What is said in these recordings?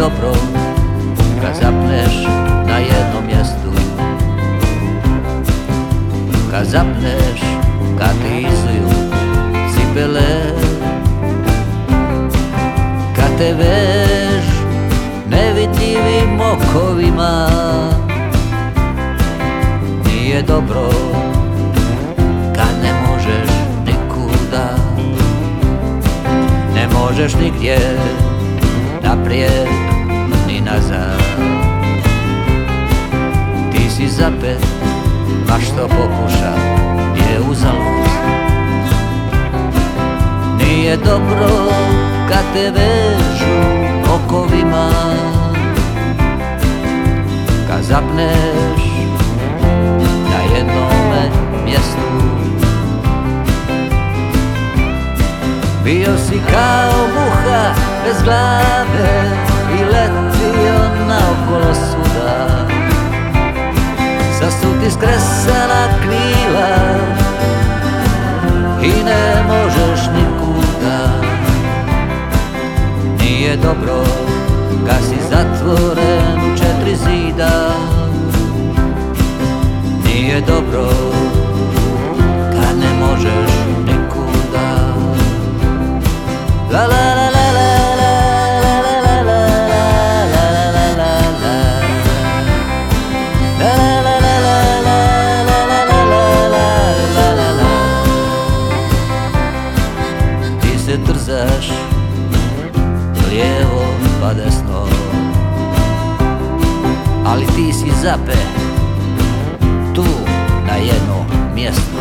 dobro kad zapneš na jednom mjestu, kad zapneš kad ti izuju cipele, kad te veš nevidljivim okovima. Nije dobro kad ne možeš nikuda, ne možeš nigdje naprijed ni nazad. Ti si zapet, ma što pokuša je uzalud. Nije dobro kad te vežu okovima, kad zapneš na jednome mjestu. Bio si kao muha bez glave i letio naokolo svuda. Sad su ti skresana krila i ne možeš nikuda. Nije dobro kad si zatvoren u 4 zida. Nije dobro kad ne možeš nikuda. La la la la la la la la la la. Ti se trzaš lijevo pa desno, ali ti si zape tu na jedno mjesto.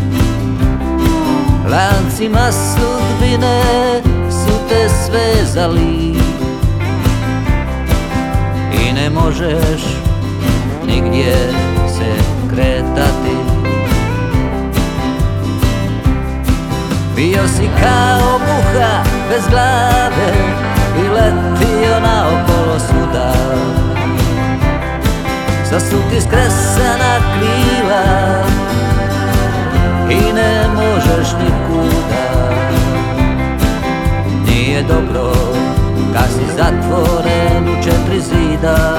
Lancima sudbine su te svezali i ne možeš nigdje se kretati. Bio si kao muha bez glave i letio naokolo svuda. Sad su ti skresana krila i ne možeš nikuda. Nije dobro kad si zatvoren u 4 zida.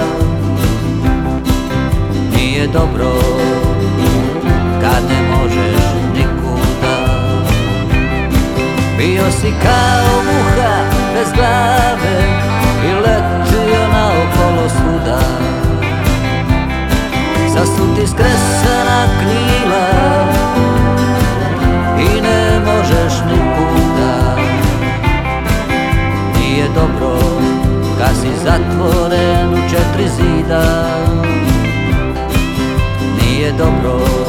Nije dobro kad ne možeš nikuda. Bio si kao muha bez glave i letio naokolo svuda. Sad su ti skresana krila i ne možeš nikuda. Nije dobro kad si zatvoren u 4 zida. Nije dobro